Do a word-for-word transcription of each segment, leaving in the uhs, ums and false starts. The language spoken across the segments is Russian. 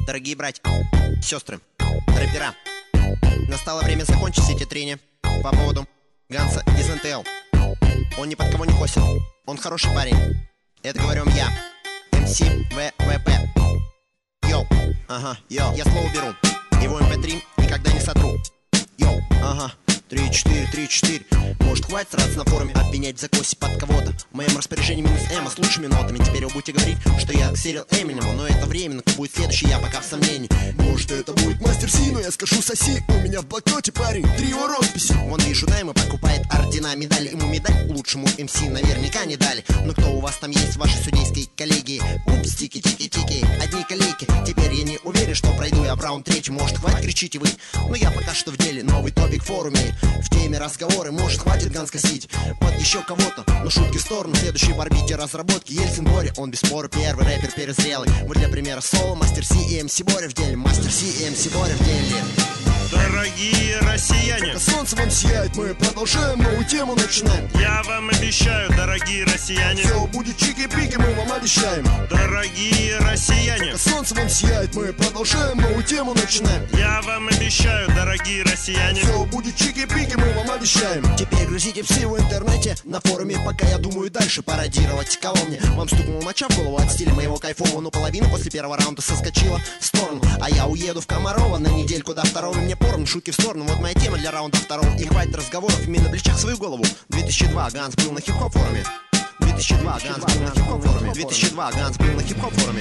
Дорогие братья, сестры, рэпера, настало время закончить все эти трения по поводу Ганса из эн тэ эл. Он ни под кого не косит, он хороший парень. Это говорю вам я, эм си вэ вэ пэ. Йоу, ага, йоу, я слово беру, его эм пэ три никогда не сотру. Йоу, ага, три четыре, три четыре. Может, хватит сразу на форуме обвинять в закосе под кого-то? В моем распоряжении минус Эма с лучшими нотами. Теперь вы будете говорить, что я серил Эминему, но это временно, кто будет следующий, я пока в сомнении. Может, это будет Мастер Си, но я скажу соси. У меня в блокноте, парень, три его росписи. Вон вижу, Дайма покупает ордена, медали. Ему медаль лучшему эм си наверняка не дали. Но кто у вас там есть, ваши судейские коллеги? Упс, тики-тики-тики, одни коллеги. Теперь я не уверен, что пройду я в раунд третий. Может, хватит, кричите вы, но я пока что в деле. Новый топик в форуме, в теме разговоры. Может, хватит Ганс косить под еще кого-то, но шутки в сторону. Следующий в орбите разработки Ельцин Боря. Он без спора первый рэпер перезрелый. Вот для примера соло Мастер Си и эм си Боря в деле. Мастер Си и эм си Боря в деле. Дорогие россияне, пока солнце вам сияет, мы продолжаем новую тему начинаем. Я вам обещаю, дорогие россияне, все будет чики-пики, мы вам обещаем. Дорогие россияне, пока солнце вам сияет, мы продолжаем новую тему начинаем. Я вам обещаю, дорогие россияне, все будет чики-пики, мы вам обещаем. Теперь грузите псы в интернете на форуме, пока я думаю дальше пародировать. Кого мне? Вам стукнула моча в голову от стиля моего кайфового, но половина после первого раунда соскочила в сторону. А я уеду в Комарова на недельку до второго. Мне порно, шутки в сторону, вот моя тема для раунда второго. И хватит разговоров, именно на плечах свою голову. две тысячи два Ганс был на хип-хоп форуме. две тысячи два Ганс был на хип-хоп форуме. две тысячи два Ганс был на хип-хоп форуме.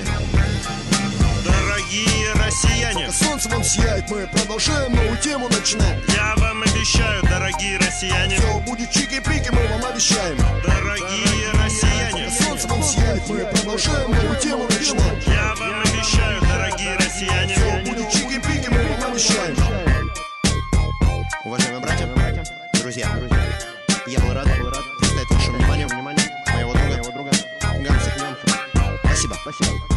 Дорогие россияне, пока солнце вам сияет, мы продолжаем новую тему начинаем. Я вам обещаю, дорогие россияне, все будет чики-пики, мы вам обещаем. Дорогие россияне, пока солнце вам сияет, мы продолжаем новую тему начинаем. Я вам обещаю, дорогие россияне, все будет чики-пики, мы вам обещаем. Уважаемые братья, друзья, я был рад, был рад представить вашему вниманию моего друга, моего друга Ганса. Спасибо, спасибо.